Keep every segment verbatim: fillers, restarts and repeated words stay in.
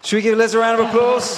Should we give Liz a round of applause?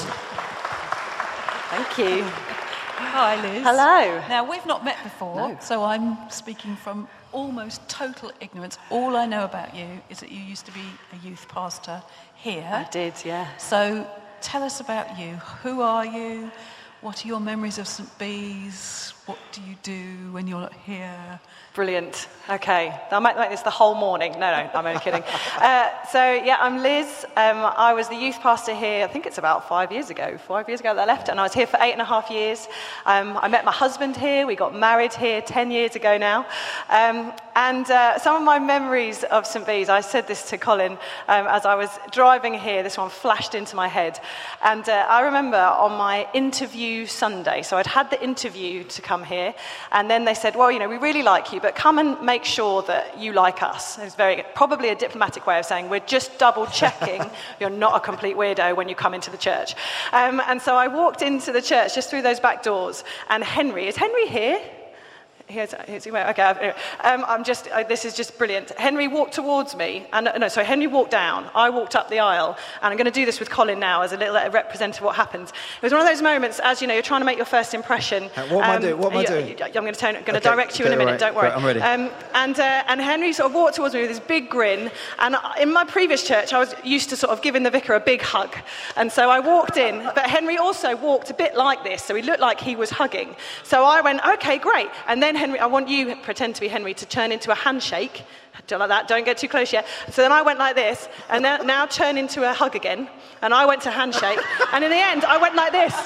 Thank you. Hi, Liz. Hello. Now, we've not met before, No. so I'm speaking from almost total ignorance. All I know about you is that you used to be a youth pastor here. I did, yeah. So tell us about you. Who are you? What are your memories of Saint Bees? What do you do when you're not here? Brilliant. Okay, I might make this the whole morning. No, no, I'm only kidding. Uh, so, yeah, I'm Liz. Um, I was the youth pastor here, I think it's about five years ago, five years ago that I left, and I was here for eight and a half years. Um, I met my husband here. We got married here ten years ago now. Um, and uh, some of my memories of Saint Bees, I said this to Colin um, as I was driving here, this one flashed into my head. And uh, I remember on my interview Sunday, so I'd had the interview to come here, and then they said, well, you know, we really like you, but come and make sure that you like us. It's very, probably a diplomatic way of saying we're just double checking you're not a complete weirdo when you come into the church. Um, and so I walked into the church just through those back doors, and Henry, is Henry here? Here's, here's, okay, um, I'm just, uh, this is just brilliant. Henry walked towards me, and no, sorry, Henry walked down, I walked up the aisle, and I'm going to do this with Colin now as a little uh, representative of what happens. It was one of those moments, as you know, you're trying to make your first impression. Uh, what am um, I doing? What am I doing? I'm going to, turn, going to okay, direct you okay, in a minute, right, don't worry. Great, I'm ready. Um, and, uh, and Henry sort of walked towards me with this big grin, and in my previous church, I was used to sort of giving the vicar a big hug, and so I walked in, but Henry also walked a bit like this, so he looked like he was hugging. So I went, okay, great, and then Henry, I want you, pretend to be Henry, to turn into a handshake. Don't like that, don't get too close yet. So then I went like this, and now, now turn into a hug again, and I went to handshake, and in the end, I went like this.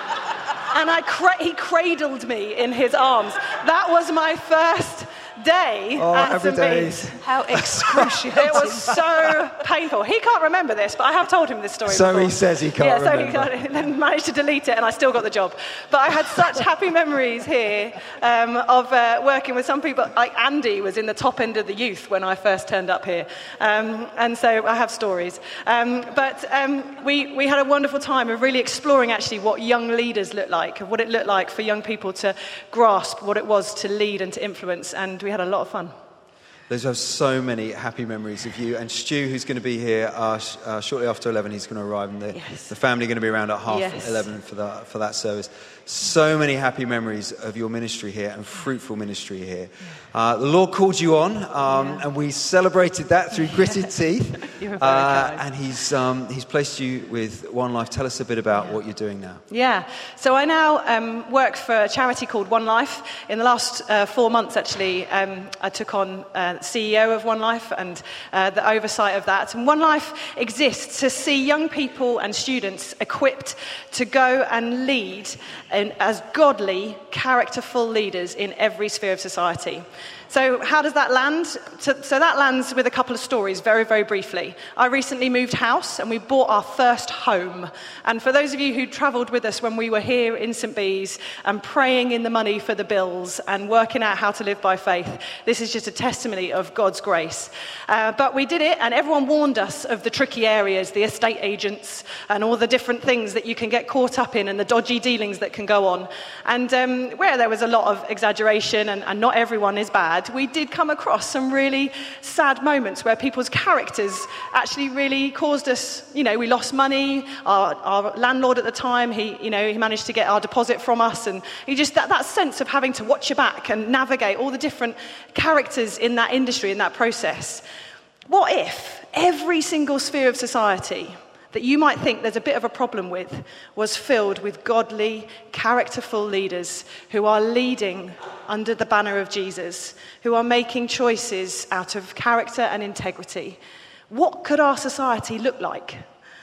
And I cra- he cradled me in his arms. That was my first day oh, at every Saint day. Bees. How excruciating. It was so painful. He can't remember this, but I have told him this story So before. he says he can't yeah, remember. so he can't, and then managed to delete it, and I still got the job. But I had such happy memories here um, of uh, working with some people. Like Andy was in the top end of the youth when I first turned up here. Um, and so I have stories. Um, but um, we, we had a wonderful time of really exploring actually what young leaders look like, of what it looked like for young people to grasp what it was to lead and to influence. And we had a lot of fun. Liz, I have so many happy memories of you. And Stu, who's going to be here uh, sh- uh, shortly after eleven, he's going to arrive. And the, yes. the family are going to be around at half yes. eleven for that, for that service. So many happy memories of your ministry here and fruitful ministry here. Uh, the Lord called you on, um, yeah. and we celebrated that through gritted teeth. You were very uh, kind. and he's, um, he's placed you with One Life. Tell us a bit about yeah. what you're doing now. Yeah, so I now um, work for a charity called One Life. In the last uh, four months, actually, um, I took on uh, C E O of One Life and uh, the oversight of that. And One Life exists to see young people and students equipped to go and lead in, as godly, characterful leaders in every sphere of society. So how does that land? So, so that lands with a couple of stories, very, very briefly. I recently moved house and we bought our first home. And for those of you who travelled with us when we were here in Saint Bees and praying in the money for the bills and working out how to live by faith, this is just a testimony of God's grace. Uh, but we did it, and everyone warned us of the tricky areas, the estate agents and all the different things that you can get caught up in and the dodgy dealings that can go on. And um, where there was a lot of exaggeration and, and not everyone is bad, we did come across some really sad moments where people's characters actually really caused us, you know, we lost money. Our, our landlord at the time, he, you know, he managed to get our deposit from us, and he just, that, that sense of having to watch your back and navigate all the different characters in that industry, in that process. What if every single sphere of society that you might think there's a bit of a problem with was filled with godly, characterful leaders who are leading under the banner of Jesus, who are making choices out of character and integrity? What could our society look like?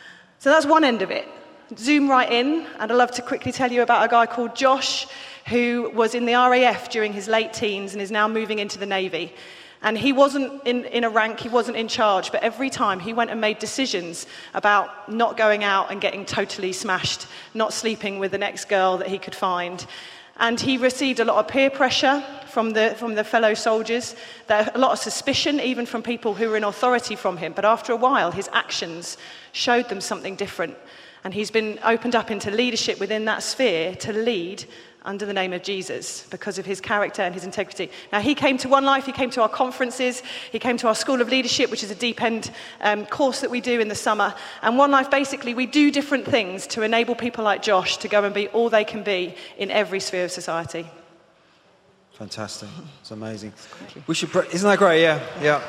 So that's one end of it. Zoom right in, and I'd love to quickly tell you about a guy called Josh, who was in the R A F during his late teens and is now moving into the Navy. And he wasn't in, in a rank, he wasn't in charge, but every time he went and made decisions about not going out and getting totally smashed, not sleeping with the next girl that he could find. And he received a lot of peer pressure from the from the fellow soldiers, there, a lot of suspicion even from people who were in authority from him. But after a while, his actions showed them something different. And he's been opened up into leadership within that sphere to lead under the name of Jesus because of his character and his integrity. Now, he came to One Life, he came to our conferences, he came to our School of Leadership, which is a deep end um, course that we do in the summer. And One Life, basically, we do different things to enable people like Josh to go and be all they can be in every sphere of society. Fantastic. It's amazing. We should, pray. Isn't that great? Yeah, yeah.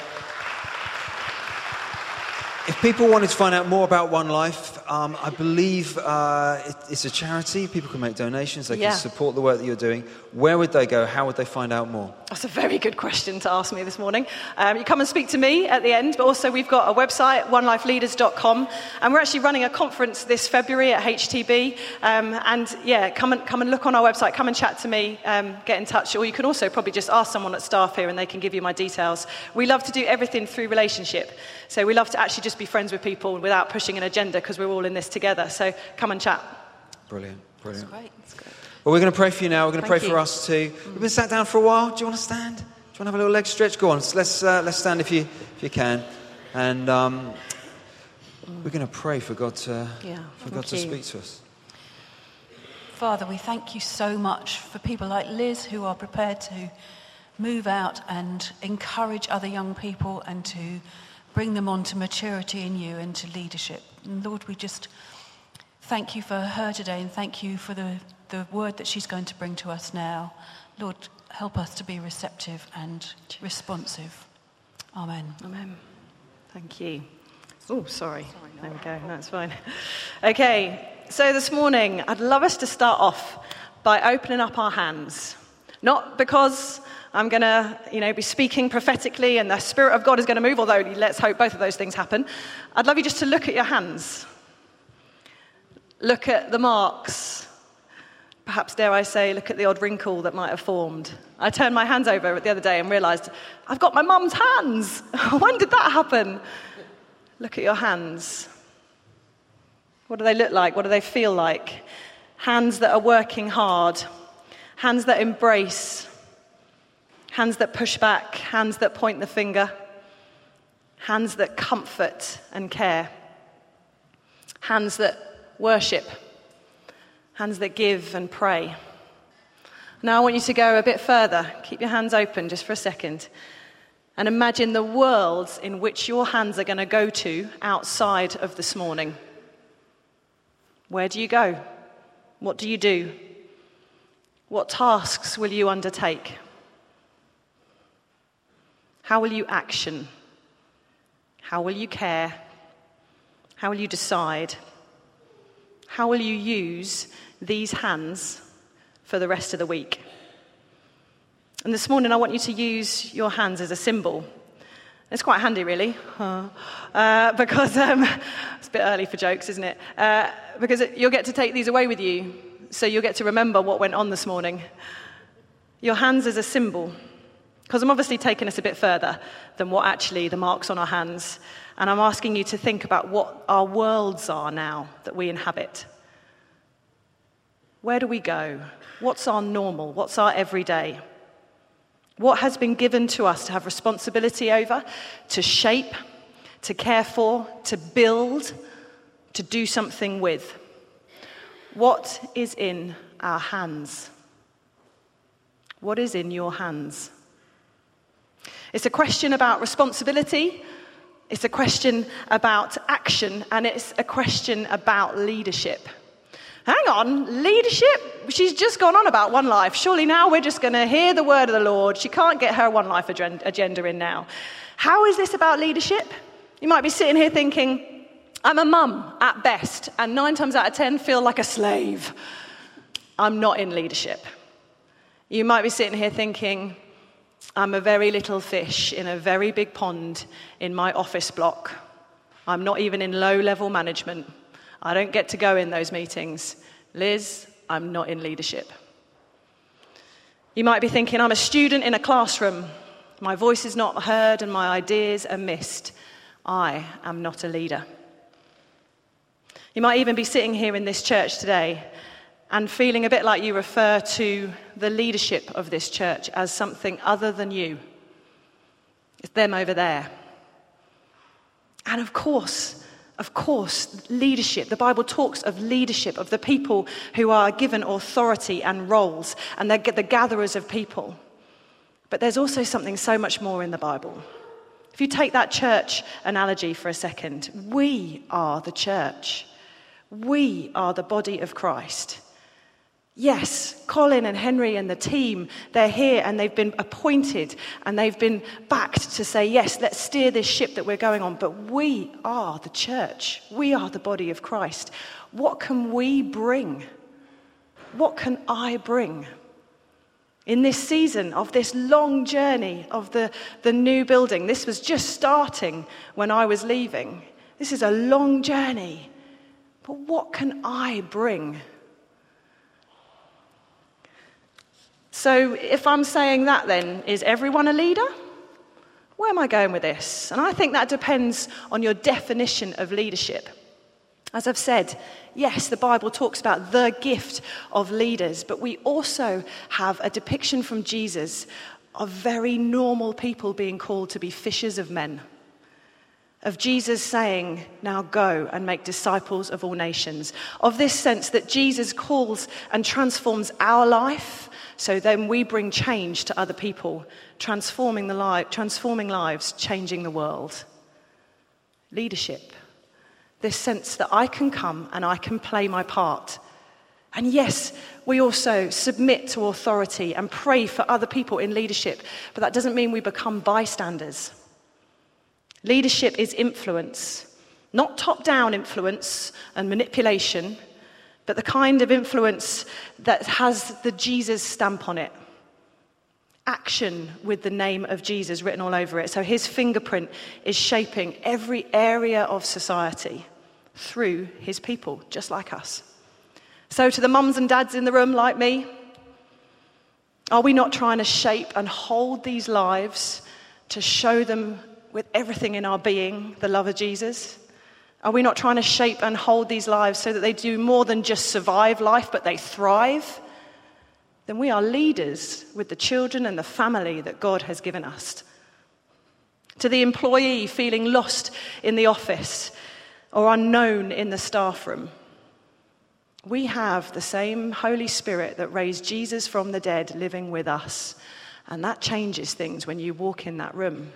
If people wanted to find out more about One Life, um, I believe uh, it, it's a charity. People can make donations. They yeah. can support the work that you're doing. Where would they go? How would they find out more? That's a very good question to ask me this morning. Um, you come and speak to me at the end, but also we've got a website, one life leaders dot com, and we're actually running a conference this February at H T B. Um, and yeah, come and come and look on our website. Come and chat to me. Um, get in touch, or you can also probably just ask someone at staff here, and they can give you my details. We love to do everything through relationship, so we love to actually just be friends with people without pushing an agenda, because we're all in this together. So come and chat. Brilliant, brilliant. That's great. That's great. Well, we're going to pray for you now. We're going to Thank pray you. for us too. Mm. We've been sat down for a while. Do you want to stand? Do you want to have a little leg stretch? Go on. So let's uh, let's stand if you if you can, and um, we're going to pray for God to Yeah, for God to you. speak to us. Father, we thank you so much for people like Liz who are prepared to move out and encourage other young people and to bring them on to maturity in you and to leadership. And Lord, we just thank you for her today, and thank you for the, the word that she's going to bring to us now. Lord, help us to be receptive and responsive. Amen. Amen. Thank you. Oh, sorry. There we go. That's fine. Okay, so this morning, I'd love us to start off by opening up our hands. Not because I'm going to, you know, be speaking prophetically and the Spirit of God is going to move, although let's hope both of those things happen. I'd love you just to look at your hands. Look at the marks. Perhaps, dare I say, look at the odd wrinkle that might have formed. I turned my hands over the other day and realised, I've got my mum's hands. When did that happen? Look at your hands. What do they look like? What do they feel like? Hands that are working hard. Hands that embrace. Hands that push back. Hands that point the finger. Hands that comfort and care. Hands that worship. Hands that give and pray. Now I want you to go a bit further. Keep your hands open just for a second. And imagine the worlds in which your hands are going to go to outside of this morning. Where do you go? What do you do? What tasks will you undertake? How will you action? How will you care? How will you decide? How will you use these hands for the rest of the week? And this morning I want you to use your hands as a symbol. It's quite handy, really, uh, because um, it's a bit early for jokes, isn't it? Uh, because it, you'll get to take these away with you, so you'll get to remember what went on this morning. Your hands as a symbol, because I'm obviously taking us a bit further than what actually the marks on our hands, and I'm asking you to think about what our worlds are now that we inhabit. Where do we go? What's our normal? What's our everyday? What has been given to us to have responsibility over, to shape, to care for, to build, to do something with? What is in our hands? What is in your hands? It's a question about responsibility, it's a question about action, and it's a question about leadership. Hang on, leadership? She's just gone on about One Life. Surely now we're just going to hear the word of the Lord. She can't get her One Life agenda in now. How is this about leadership? You might be sitting here thinking, I'm a mum at best, and nine times out of ten feel like a slave. I'm not in leadership. You might be sitting here thinking, I'm a very little fish in a very big pond in my office block. I'm not even in low-level management. I don't get to go in those meetings. Liz, I'm not in leadership. You might be thinking, I'm a student in a classroom. My voice is not heard and my ideas are missed. I am not a leader. You might even be sitting here in this church today and feeling a bit like you refer to the leadership of this church as something other than you. It's them over there. And of course, Of course, leadership. The Bible talks of leadership, of the people who are given authority and roles, and they're the gatherers of people. But there's also something so much more in the Bible. If you take that church analogy for a second, we are the church. We are the body of Christ. Yes, Colin and Henry and the team, they're here and they've been appointed and they've been backed to say, yes, let's steer this ship that we're going on. But we are the church. We are the body of Christ. What can we bring? What can I bring? In this season of this long journey of the, the new building, this was just starting when I was leaving. This is a long journey. But what can I bring? So if I'm saying that then, is everyone a leader? Where am I going with this? And I think that depends on your definition of leadership. As I've said, yes, the Bible talks about the gift of leaders, but we also have a depiction from Jesus of very normal people being called to be fishers of men. Of Jesus saying, now go and make disciples of all nations. Of this sense that Jesus calls and transforms our life, so then we bring change to other people, transforming the li- transforming lives, changing the world. Leadership. This sense that I can come and I can play my part. And yes, we also submit to authority and pray for other people in leadership, but that doesn't mean we become bystanders. Leadership is influence, not top-down influence and manipulation, but the kind of influence that has the Jesus stamp on it. Action with the name of Jesus written all over it. So his fingerprint is shaping every area of society through his people, just like us. So to the mums and dads in the room like me, are we not trying to shape and hold these lives to show them with everything in our being the love of Jesus? Are we not trying to shape and hold these lives so that they do more than just survive life, but they thrive? Then we are leaders with the children and the family that God has given us. To the employee feeling lost in the office or unknown in the staff room, we have the same Holy Spirit that raised Jesus from the dead living with us. And that changes things when you walk in that room.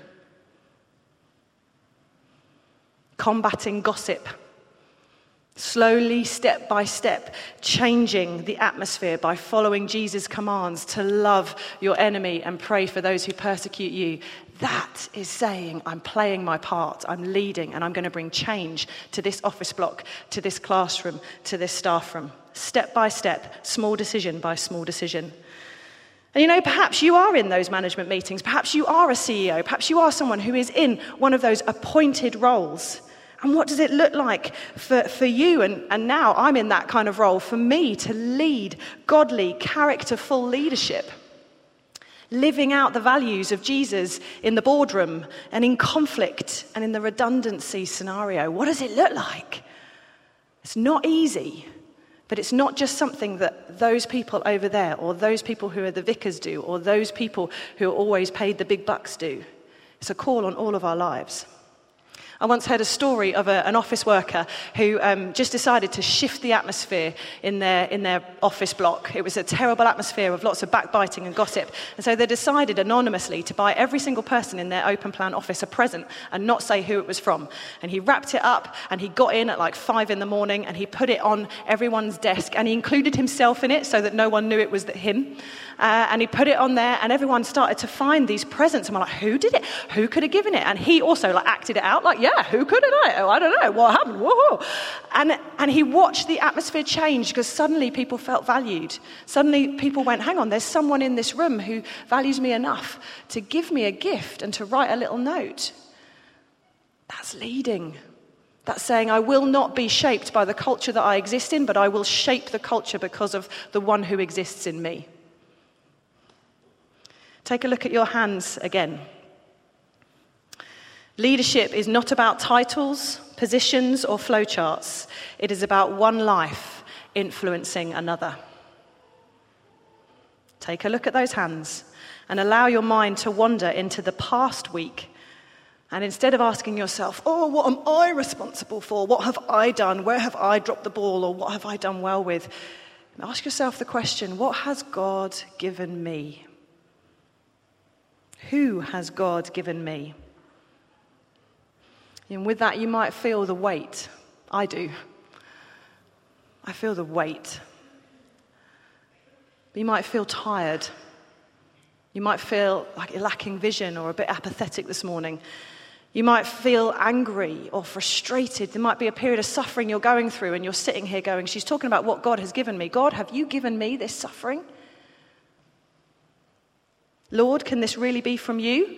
Combating gossip. Slowly, step by step, changing the atmosphere by following Jesus' commands to love your enemy and pray for those who persecute you. That is saying, I'm playing my part, I'm leading, and I'm going to bring change to this office block, to this classroom, to this staff room. Step by step, small decision by small decision. And you know, perhaps you are in those management meetings, perhaps you are a C E O, perhaps you are someone who is in one of those appointed roles. And what does it look like for, for you? And, and now I'm in that kind of role, for me to lead godly, characterful leadership. Living out the values of Jesus in the boardroom and in conflict and in the redundancy scenario. What does it look like? It's not easy, but it's not just something that those people over there or those people who are the vicars do or those people who are always paid the big bucks do. It's a call on all of our lives. I once heard a story of a, an office worker who um, just decided to shift the atmosphere in their in their office block. It was a terrible atmosphere of lots of backbiting and gossip. And so they decided anonymously to buy every single person in their open plan office a present and not say who it was from. And he wrapped it up and he got in at like five in the morning and he put it on everyone's desk and he included himself in it so that no one knew it was him. Uh, and he put it on there and everyone started to find these presents. And we're like, who did it? Who could have given it? And he also like acted it out like, yeah, who could have done it? Oh, I don't know. What happened? Whoa. And, and he watched the atmosphere change because suddenly people felt valued. Suddenly people went, hang on, there's someone in this room who values me enough to give me a gift and to write a little note. That's leading. That's saying I will not be shaped by the culture that I exist in, but I will shape the culture because of the one who exists in me. Take a look at your hands again. Leadership is not about titles, positions, or flowcharts. It is about one life influencing another. Take a look at those hands and allow your mind to wander into the past week And instead of asking yourself, oh, what am I responsible for? What have I done? Where have I dropped the ball? Or what have I done well with? Ask yourself the question, what has God given me? Who has God given me? And with that, you might feel the weight. I do. I feel the weight. You might feel tired. You might feel like you're lacking vision or a bit apathetic this morning. You might feel angry or frustrated. There might be a period of suffering you're going through and you're sitting here going, she's talking about what God has given me. God, have you given me this suffering? Lord, can this really be from you?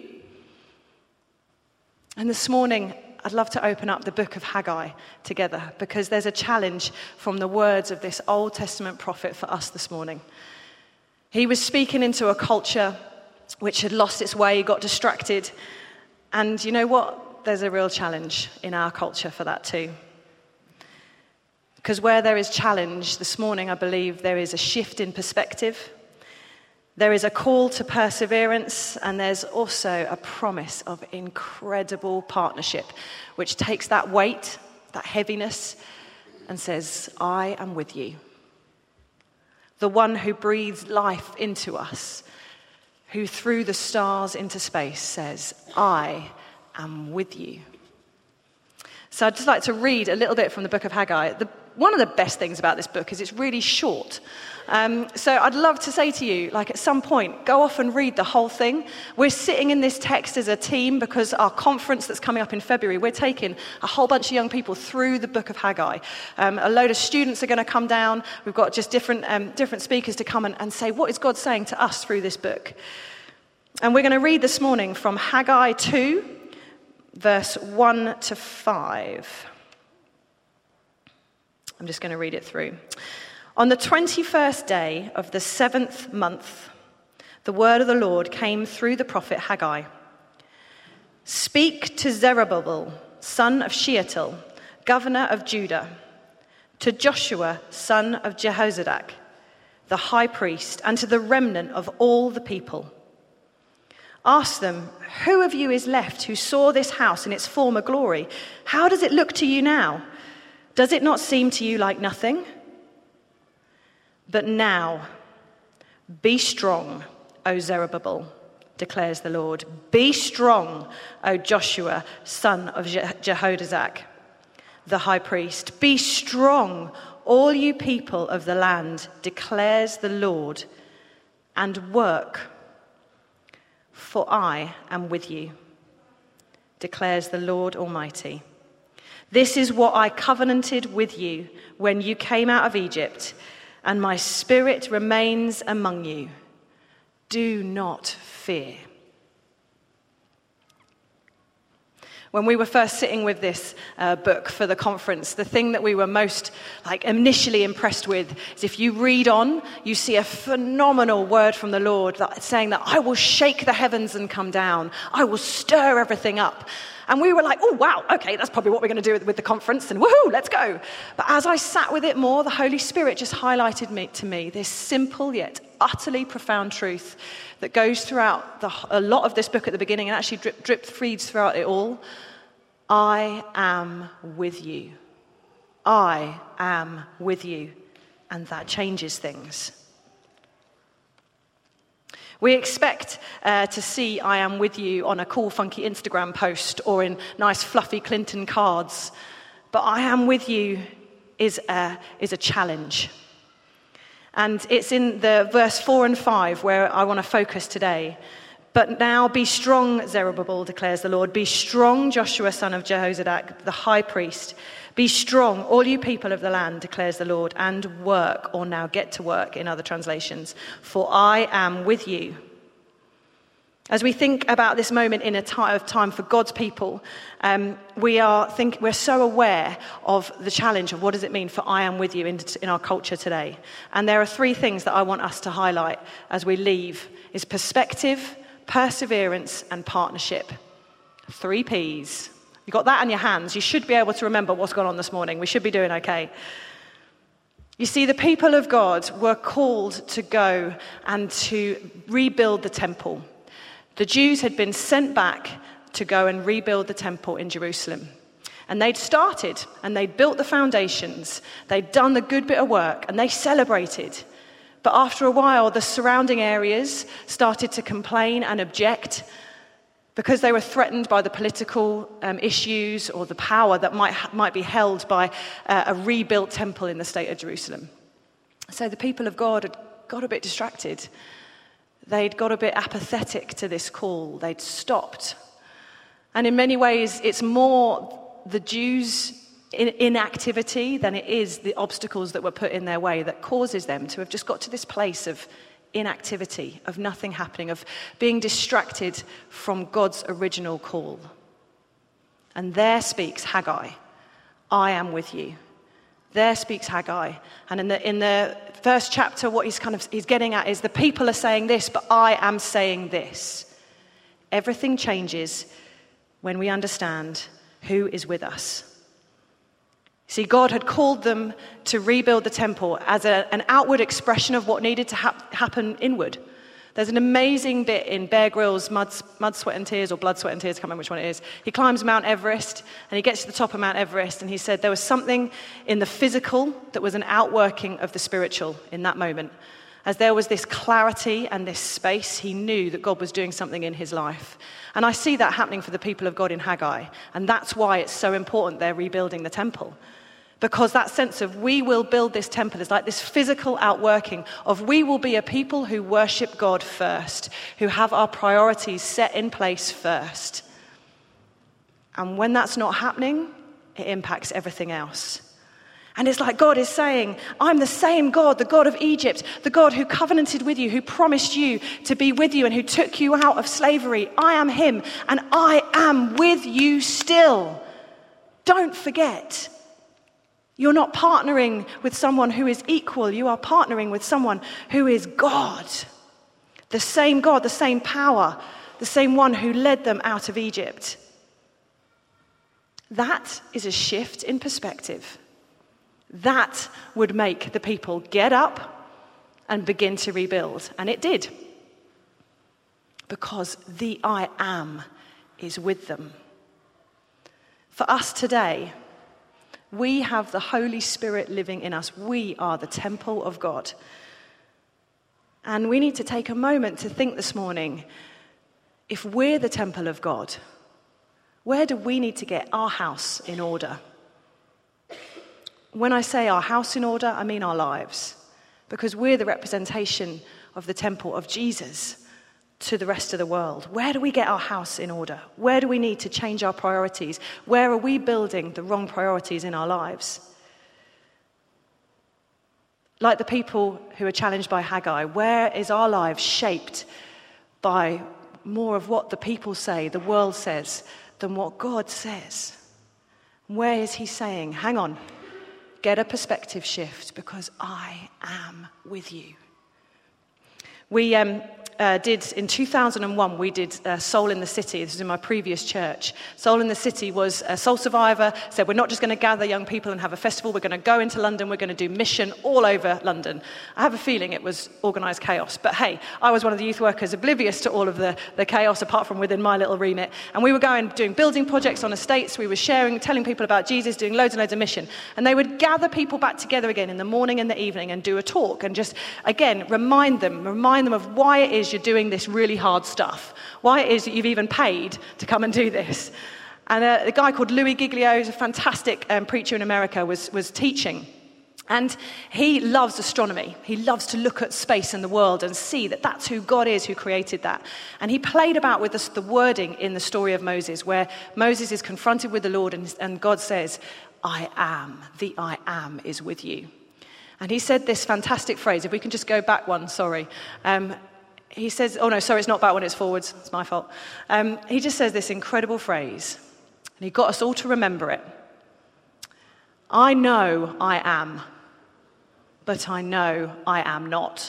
And this morning, I'd love to open up the book of Haggai together because there's a challenge from the words of this Old Testament prophet for us this morning. He was speaking into a culture which had lost its way, got distracted. And you know what? There's a real challenge in our culture for that too. Because where there is challenge, this morning I believe there is a shift in perspective. There is a call to perseverance, and there's also a promise of incredible partnership, which takes that weight, that heaviness, and says, I am with you. The one who breathes life into us, who threw the stars into space, says, I am with you. So I'd just like to read a little bit from the book of Haggai. The, one of the best things about this book is it's really short. Um, so I'd love to say to you, like at some point, go off and read the whole thing. We're sitting in this text as a team because our conference that's coming up in February, we're taking a whole bunch of young people through the book of Haggai. Um, a load of students are going to come down. We've got just different um, different speakers to come and, and say, what is God saying to us through this book? And we're going to read this morning from Haggai two, verse one to five. I'm just going to read it through. On the twenty-first day of the seventh month, the word of the Lord came through the prophet Haggai. Speak to Zerubbabel, son of Shealtiel, governor of Judah, to Joshua, son of Jehozadak, the high priest, and to the remnant of all the people. Ask them, who of you is left who saw this house in its former glory? How does it look to you now? Does it not seem to you like nothing? But now, be strong, O Zerubbabel, declares the Lord. Be strong, O Joshua, son of Je- Jehozadak, the high priest. Be strong, all you people of the land, declares the Lord, and work, for I am with you, declares the Lord Almighty. This is what I covenanted with you when you came out of Egypt, and my spirit remains among you. Do not fear. When we were first sitting with this uh, book for the conference, the thing that we were most like initially impressed with is if you read on, you see a phenomenal word from the Lord that, saying that I will shake the heavens and come down. I will stir everything up. And we were like, oh, wow, okay, that's probably what we're going to do with, with the conference, and woohoo, let's go. But as I sat with it more, the Holy Spirit just highlighted me, to me this simple yet utterly profound truth that goes throughout the, a lot of this book at the beginning and actually drip, drip feeds throughout it all. I am with you. I am with you. And that changes things. We expect uh, to see I am with you on a cool, funky Instagram post or in nice, fluffy Clinton cards. But I am with you is a, is a challenge. And it's in the verse four and five where I want to focus today. But now be strong, Zerubbabel, declares the Lord. Be strong, Joshua, son of Jehozadak, the high priest. Be strong, all you people of the land, declares the Lord, and work, or now get to work in other translations, for I am with you. As we think about this moment in a time of time for God's people, um, we are think we're so aware of the challenge of what does it mean for I am with you in, in our culture today. And there are three things that I want us to highlight as we leave: is perspective, perseverance, and partnership. Three P's. You've got that in your hands. You should be able to remember what's gone on this morning. We should be doing okay. You see, the people of God were called to go and to rebuild the temple. The Jews had been sent back to go and rebuild the temple in Jerusalem. And they'd started, and they'd built the foundations. They'd done the good bit of work, and they celebrated. But after a while, the surrounding areas started to complain and object because they were threatened by the political um, issues or the power that might, might be held by uh, a rebuilt temple in the state of Jerusalem. So the people of God had got a bit distracted. They'd got a bit apathetic to this call. They'd stopped. And in many ways, it's more the Jews' in- inactivity than it is the obstacles that were put in their way that causes them to have just got to this place of inactivity, of nothing happening, of being distracted from God's original call. And there speaks Haggai, I am with you. There speaks Haggai. And in the in the first chapter, what he's kind of he's getting at is the people are saying this, but I am saying this. Everything changes when we understand who is with us. See, God had called them to rebuild the temple as a, an outward expression of what needed to hap- happen inward. There's an amazing bit in Bear Grylls' Mud, Mud, Sweat and Tears, or Blood, Sweat and Tears, I can't remember which one it is. He climbs Mount Everest, and he gets to the top of Mount Everest, and he said there was something in the physical that was an outworking of the spiritual in that moment. As there was this clarity and this space, he knew that God was doing something in his life. And I see that happening for the people of God in Haggai, and that's why it's so important they're rebuilding the temple. Because that sense of we will build this temple is like this physical outworking of we will be a people who worship God first, who have our priorities set in place first. And when that's not happening, it impacts everything else. And it's like God is saying, I'm the same God, the God of Egypt, the God who covenanted with you, who promised you to be with you and who took you out of slavery. I am him, and I am with you still. Don't forget. You're not partnering with someone who is equal. You are partnering with someone who is God. The same God, the same power, the same one who led them out of Egypt. That is a shift in perspective. That would make the people get up and begin to rebuild. And it did. Because the I am is with them. For us today, we have the Holy Spirit living in us. We are the temple of God. And we need to take a moment to think this morning, if we're the temple of God, where do we need to get our house in order? When I say our house in order, I mean our lives. Because we're the representation of the temple of Jesus to the rest of the world. Where do we get our house in order? Where do we need to change our priorities? Where are we building the wrong priorities in our lives? Like the people who are challenged by Haggai, where is our lives shaped by more of what the people say, the world says, than what God says? Where is he saying, hang on, get a perspective shift because I am with you? We um, uh, did, in two thousand one, we did uh, Soul in the City. This was in my previous church. Soul in the City was a soul survivor, said we're not just going to gather young people and have a festival, we're going to go into London, we're going to do mission all over London. I have a feeling it was organised chaos, but hey, I was one of the youth workers oblivious to all of the, the chaos apart from within my little remit. And we were going, doing building projects on estates, we were sharing, telling people about Jesus, doing loads and loads of mission. And they would gather people back together again in the morning and the evening and do a talk and just, again, remind them, remind them of why it is you're doing this really hard stuff, why it is that you've even paid to come and do this. And uh, a guy called Louis Giglio, who's a fantastic um, preacher in America, was, was teaching. And he loves astronomy. He loves to look at space and the world and see that that's who God is who created that. And he played about with us the wording in the story of Moses, where Moses is confronted with the Lord and, and God says, I am, the I am is with you. And he said this fantastic phrase, if we can just go back one, sorry. Um, he says, oh no, sorry, it's not back one, it's forwards. It's my fault. Um, he just says this incredible phrase, and he got us all to remember it. I know I am, but I know I am not.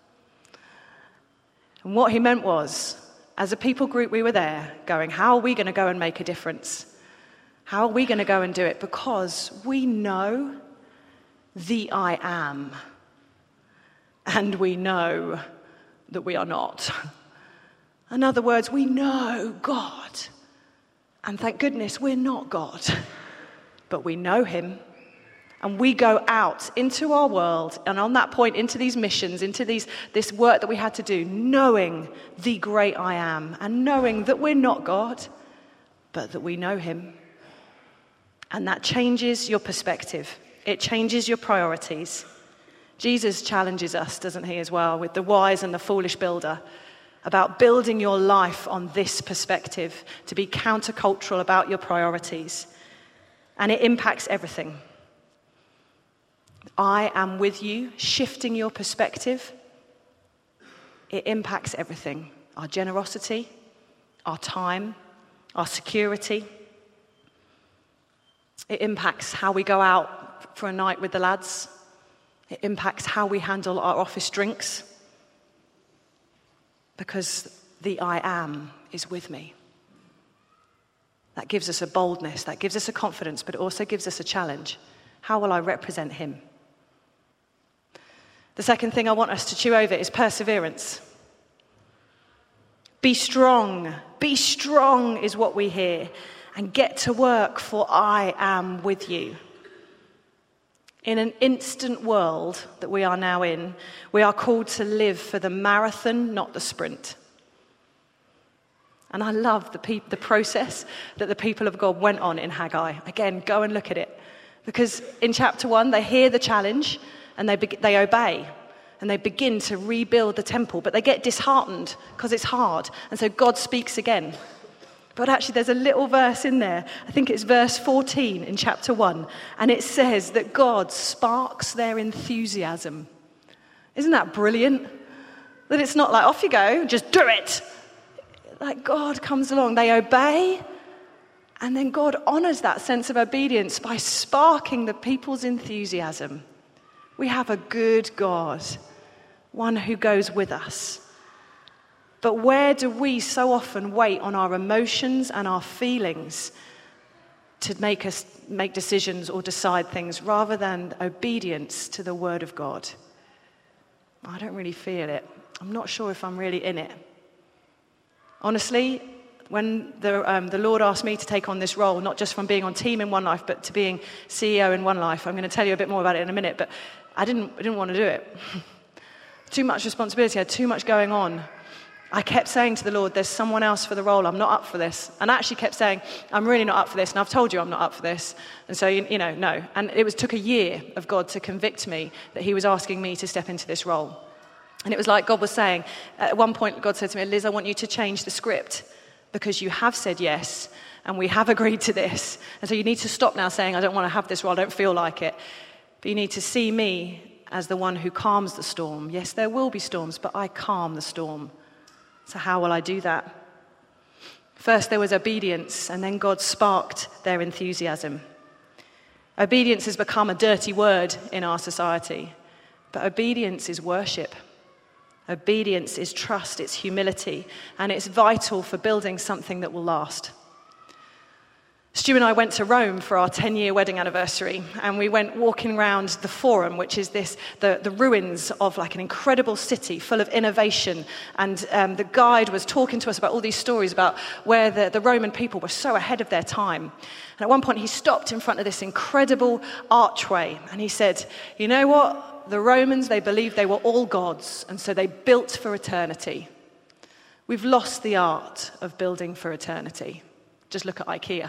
And what he meant was, as a people group, we were there going, how are we going to go and make a difference? How are we going to go and do it? Because we know the I am, and we know that we are not. In other words, we know God, And thank goodness we're not God, but we know him. And we go out into our world, and on that point, into these missions, into these, this work that we had to do, knowing the great I am, and knowing that we're not God, but that we know him. And that changes your perspective. It changes your priorities. Jesus challenges us, doesn't he, as well, with the wise and the foolish builder, about building your life on this perspective, to be countercultural about your priorities. And it impacts everything. I am with you, shifting your perspective. It impacts everything. Our generosity, our time, our security. It impacts how we go out for a night with the lads. It impacts how we handle our office drinks. Because the I am is with me. That gives us a boldness, that gives us a confidence, but it also gives us a challenge. How will I represent him? The second thing I want us to chew over is perseverance. Be strong. Be strong is what we hear. And get to work, for I am with you. In an instant world that we are now in, we are called to live for the marathon, not the sprint. And I love the, pe- the process that the people of God went on in Haggai. Again, go and look at it. Because in chapter one, they hear the challenge and they be- they obey. And they begin to rebuild the temple. But they get disheartened because it's hard. And so God speaks again. But actually, there's a little verse in there. I think it's verse fourteen in chapter one. And it says that God sparks their enthusiasm. Isn't that brilliant? That it's not like, off you go, just do it. Like God comes along, they obey. And then God honors that sense of obedience by sparking the people's enthusiasm. We have a good God, one who goes with us. But where do we so often wait on our emotions and our feelings to make us make decisions or decide things rather than obedience to the word of God? I don't really feel it. I'm not sure if I'm really in it. Honestly, when the, um, the Lord asked me to take on this role, not just from being on team in One Life, but to being C E O in One Life, I'm going to tell you a bit more about it in a minute, but I didn't, I didn't want to do it. Too much responsibility, I had too much going on. I kept saying to the Lord, there's someone else for the role, I'm not up for this. And I actually kept saying, I'm really not up for this, and I've told you I'm not up for this. And so, you, you know, no. And it was took a year of God to convict me that he was asking me to step into this role. And it was like God was saying, at one point God said to me, Liz, I want you to change the script because you have said yes, and we have agreed to this. And so you need to stop now saying, I don't want to have this role, I don't feel like it. But you need to see me as the one who calms the storm. Yes, there will be storms, but I calm the storm. So how will I do that? First there was obedience, and then God sparked their enthusiasm. Obedience has become a dirty word in our society, but obedience is worship. Obedience is trust, it's humility, and it's vital for building something that will last. Stu and I went to Rome for our ten-year wedding anniversary, and we went walking around the Forum, which is this the, the ruins of like an incredible city full of innovation. And um, the guide was talking to us about all these stories about where the, the Roman people were so ahead of their time. And at one point he stopped in front of this incredible archway, and he said, you know what? The Romans, they believed they were all gods, and so they built for eternity. We've lost the art of building for eternity. Just look at IKEA.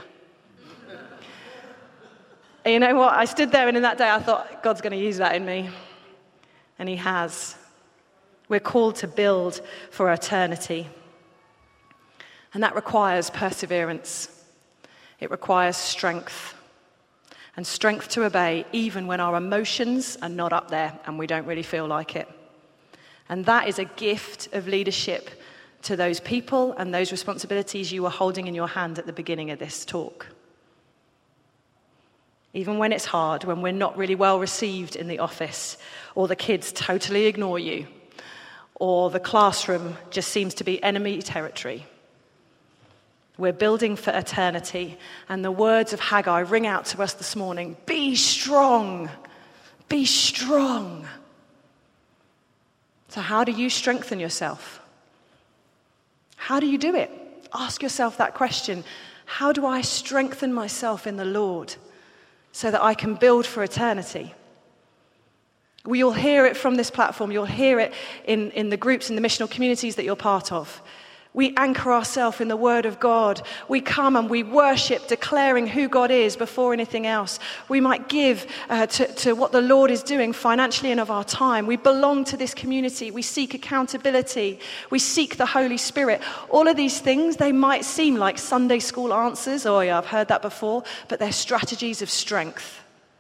And you know what? I stood there, and in that day I thought, God's going to use that in me. And he has. We're called to build for eternity. And that requires perseverance. It requires strength. And strength to obey even when our emotions are not up there and we don't really feel like it. And that is a gift of leadership to those people and those responsibilities you were holding in your hand at the beginning of this talk. Even when it's hard, when we're not really well received in the office, or the kids totally ignore you, or the classroom just seems to be enemy territory. We're building for eternity, and the words of Haggai ring out to us this morning. Be strong. Be strong. So how do you strengthen yourself? How do you do it? Ask yourself that question. How do I strengthen myself in the Lord so that I can build for eternity? Well, you'll hear it from this platform. You'll hear it in, in the groups, in the missional communities that you're part of. We anchor ourselves in the Word of God. We come and we worship, declaring who God is before anything else. We might give uh, to, to what the Lord is doing financially and of our time. We belong to this community. We seek accountability. We seek the Holy Spirit. All of these things, they might seem like Sunday school answers. Oh yeah, I've heard that before. But they're strategies of strength.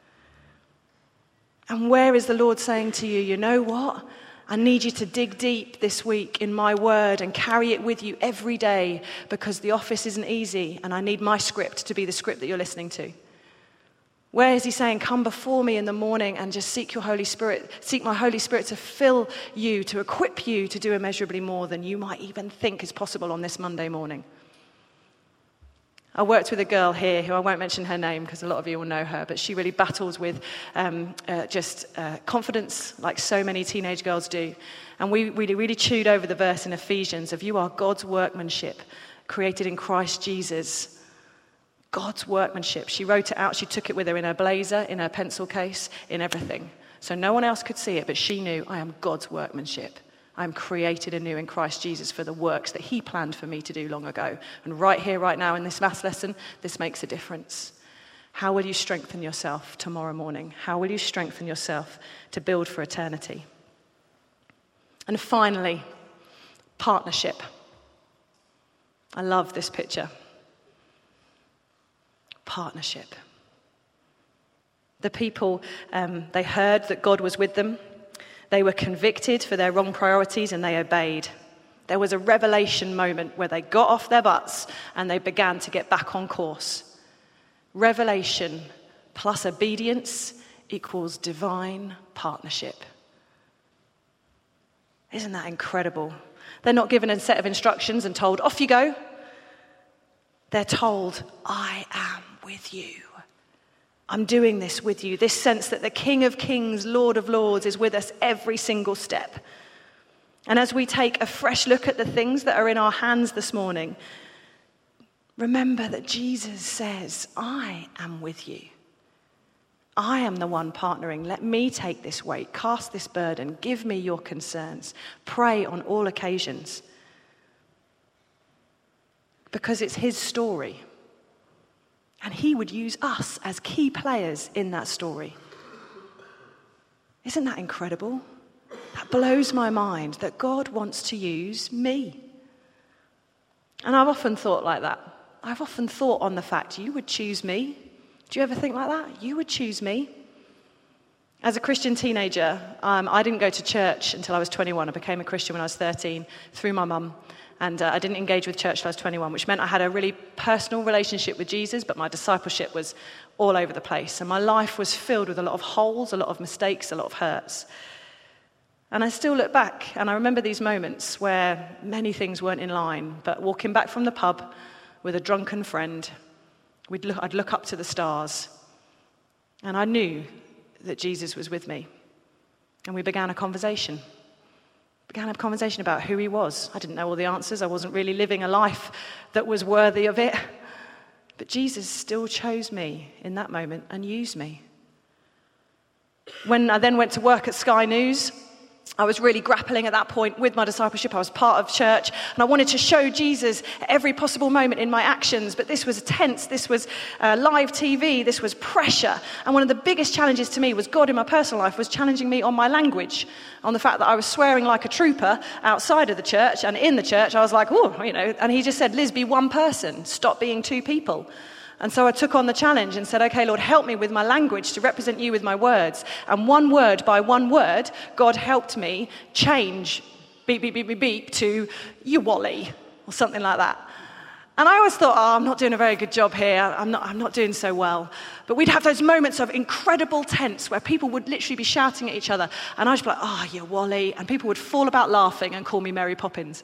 And where is the Lord saying to you, you know what? I need you to dig deep this week in my word and carry it with you every day, because the office isn't easy and I need my script to be the script that you're listening to. Where is he saying, come before me in the morning and just seek your Holy Spirit, seek my Holy Spirit to fill you, to equip you to do immeasurably more than you might even think is possible on this Monday morning. I worked with a girl here who I won't mention her name because a lot of you will know her, but she really battles with um, uh, just uh, confidence like so many teenage girls do. And we really, really chewed over the verse in Ephesians of you are God's workmanship, created in Christ Jesus. God's workmanship. She wrote it out. She took it with her in her blazer, in her pencil case, in everything. So no one else could see it, but she knew I am God's workmanship. I'm created anew in Christ Jesus for the works that he planned for me to do long ago. And right here, right now in this maths lesson, this makes a difference. How will you strengthen yourself tomorrow morning? How will you strengthen yourself to build for eternity? And finally, partnership. I love this picture. Partnership. The people, um, they heard that God was with them. They were convicted for their wrong priorities and they obeyed. There was a revelation moment where they got off their butts and they began to get back on course. Revelation plus obedience equals divine partnership. Isn't that incredible? They're not given a set of instructions and told, off you go. They're told, I am with you. I'm doing this with you. This sense that the King of Kings, Lord of Lords is with us every single step. And as we take a fresh look at the things that are in our hands this morning, remember that Jesus says, I am with you. I am the one partnering. Let me take this weight, cast this burden, give me your concerns, pray on all occasions. Because it's his story. And he would use us as key players in that story. Isn't that incredible? That blows my mind that God wants to use me. And I've often thought like that. I've often thought on the fact, you would choose me. Do you ever think like that? You would choose me. As a Christian teenager, um, I didn't go to church until I was twenty-one. I became a Christian when I was thirteen through my mum. And uh, I didn't engage with church till I was twenty-one, which meant I had a really personal relationship with Jesus, but my discipleship was all over the place. And my life was filled with a lot of holes, a lot of mistakes, a lot of hurts. And I still look back, and I remember these moments where many things weren't in line, but walking back from the pub with a drunken friend, we'd look, I'd look up to the stars, and I knew that Jesus was with me. And we began a conversation. Began a conversation about who he was. I didn't know all the answers. I wasn't really living a life that was worthy of it. But Jesus still chose me in that moment and used me. When I then went to work at Sky News, I was really grappling at that point with my discipleship. I was part of church, and I wanted to show Jesus at every possible moment in my actions. But this was tense. This was uh, live T V. This was pressure. And one of the biggest challenges to me was God in my personal life was challenging me on my language, on the fact that I was swearing like a trooper outside of the church, and in the church I was like, oh, you know. And he just said, Liz, be one person. Stop being two people. And so I took on the challenge and said, okay, Lord, help me with my language to represent you with my words. And one word by one word, God helped me change beep, beep, beep, beep, beep to you Wally or something like that. And I always thought, oh, I'm not doing a very good job here. I'm not, I'm not doing so well. But we'd have those moments of incredible tense where people would literally be shouting at each other. And I'd be like, oh, you Wally. And people would fall about laughing and call me Mary Poppins.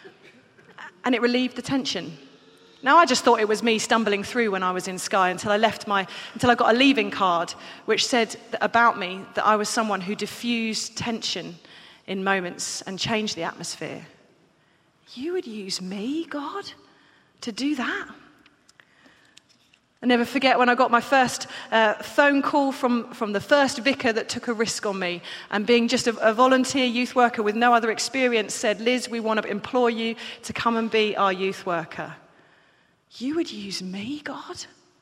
And it relieved the tension. Now, I just thought it was me stumbling through when I was in Sky until I left my, until I got a leaving card which said about me that I was someone who diffused tension in moments and changed the atmosphere. You would use me, God, to do that? I never forget when I got my first uh, phone call from, from the first vicar that took a risk on me, and being just a, a volunteer youth worker with no other experience said, "Liz, we want to employ you to come and be our youth worker." You would use me, God?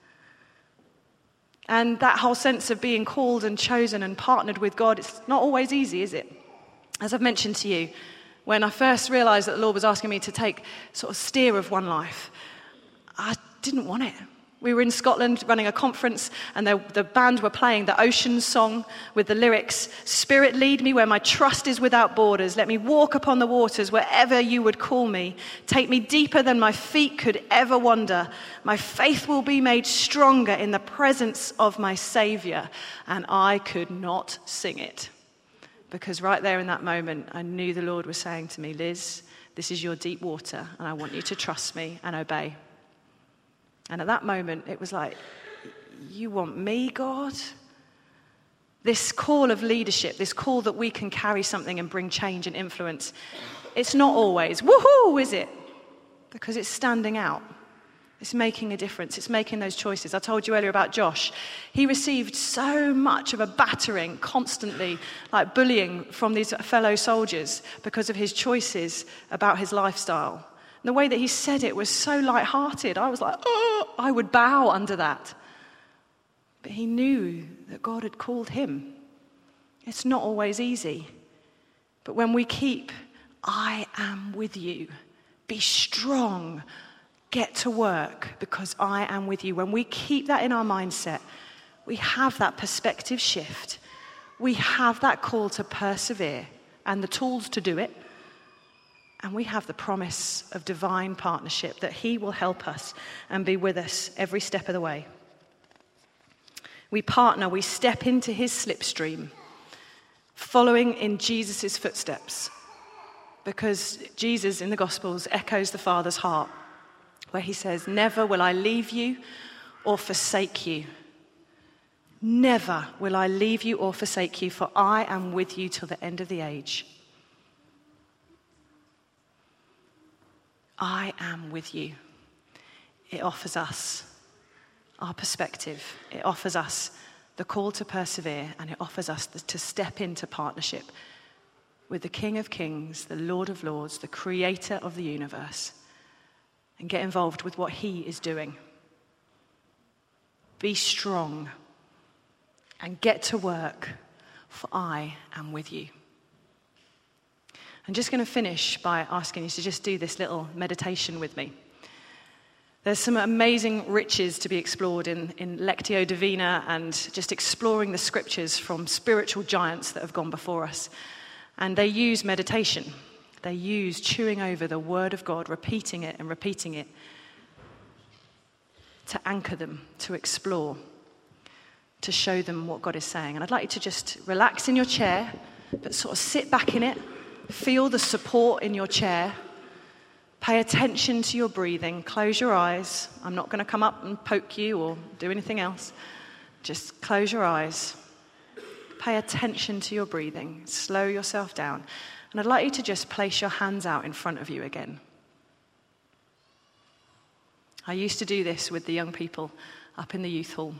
And that whole sense of being called and chosen and partnered with God, it's not always easy, is it? As I've mentioned to you, when I first realized that the Lord was asking me to take sort of steer of One Life, I didn't want it. We were in Scotland running a conference, and the, the band were playing the Ocean song with the lyrics, "Spirit, lead me where my trust is without borders. Let me walk upon the waters wherever you would call me. Take me deeper than my feet could ever wander. My faith will be made stronger in the presence of my Saviour." And I could not sing it, because right there in that moment, I knew the Lord was saying to me, "Liz, this is your deep water, and I want you to trust me and obey." And at that moment, it was like, you want me, God? This call of leadership, this call that we can carry something and bring change and influence, it's not always, woohoo, is it? Because it's standing out. It's making a difference. It's making those choices. I told you earlier about Josh. He received so much of a battering, constantly, like bullying from these fellow soldiers because of his choices about his lifestyle. The way that he said it was so light-hearted. I was like, oh, I would bow under that. But he knew that God had called him. It's not always easy. But when we keep, "I am with you, be strong, get to work because I am with you." When we keep that in our mindset, we have that perspective shift. We have that call to persevere and the tools to do it. And we have the promise of divine partnership, that he will help us and be with us every step of the way. We partner, we step into his slipstream, following in Jesus' footsteps. Because Jesus in the Gospels echoes the Father's heart, where he says, "Never will I leave you or forsake you. Never will I leave you or forsake you, for I am with you till the end of the age." I am with you. It offers us our perspective. It offers us the call to persevere, and it offers us the, to step into partnership with the King of Kings, the Lord of Lords, the creator of the universe, and get involved with what he is doing. Be strong and get to work, for I am with you. I'm just going to finish by asking you to just do this little meditation with me. There's some amazing riches to be explored in, in Lectio Divina, and just exploring the scriptures from spiritual giants that have gone before us. And they use meditation. They use chewing over the word of God, repeating it and repeating it, to anchor them, to explore, to show them what God is saying. And I'd like you to just relax in your chair, but sort of sit back in it. Feel the support in your chair. Pay attention to your breathing. Close your eyes. I'm not going to come up and poke you or do anything else. Just close your eyes. Pay attention to your breathing. Slow yourself down. And I'd like you to just place your hands out in front of you again. I used to do this with the young people up in the youth hall.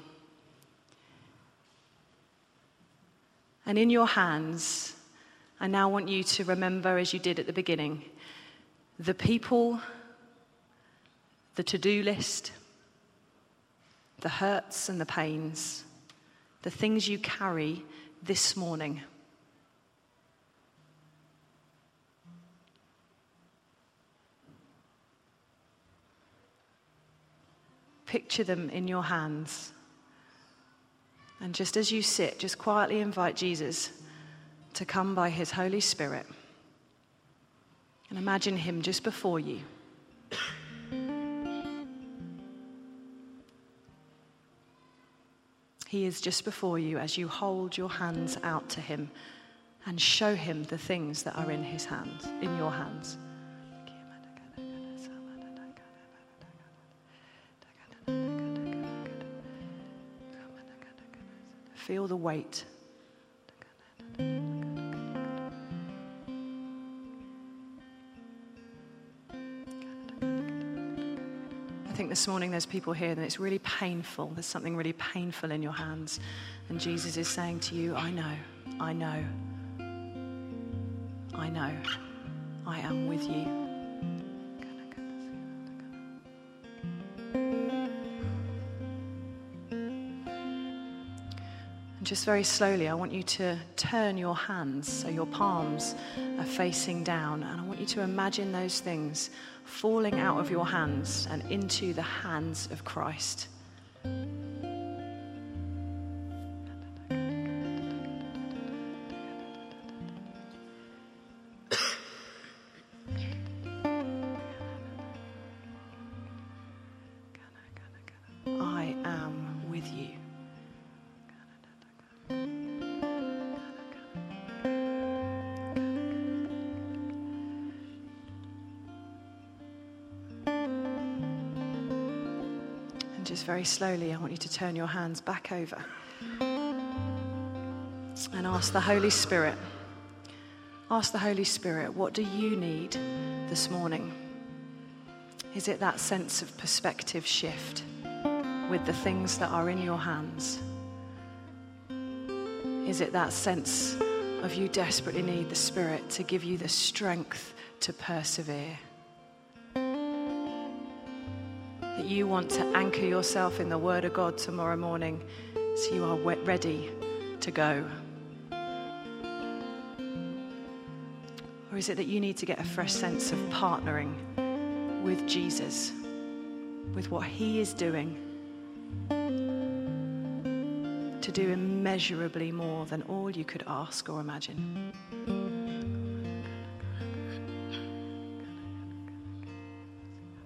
And in your hands, I now want you to remember, as you did at the beginning, the people, the to-do list, the hurts and the pains, the things you carry this morning. Picture them in your hands. And just as you sit, just quietly invite Jesus to come by his Holy Spirit. And imagine him just before you. He is just before you as you hold your hands out to him and show him the things that are in his hands, in your hands. Feel the weight. think this morning there's people here and it's really painful. There's something really painful in your hands. And Jesus is saying to you, I know, I know, I know, I am with you. And just very slowly, I want you to turn your hands so your palms are facing down. And I want you to imagine those things falling out of your hands and into the hands of Christ. I am with you. Just very slowly, I want you to turn your hands back over and ask the Holy Spirit, ask the Holy Spirit, what do you need this morning? Is it that sense of perspective shift with the things that are in your hands? Is it that sense of you desperately need the Spirit to give you the strength to persevere? That you want to anchor yourself in the Word of God tomorrow morning so you are ready to go? Or is it that you need to get a fresh sense of partnering with Jesus, with what he is doing, to do immeasurably more than all you could ask or imagine?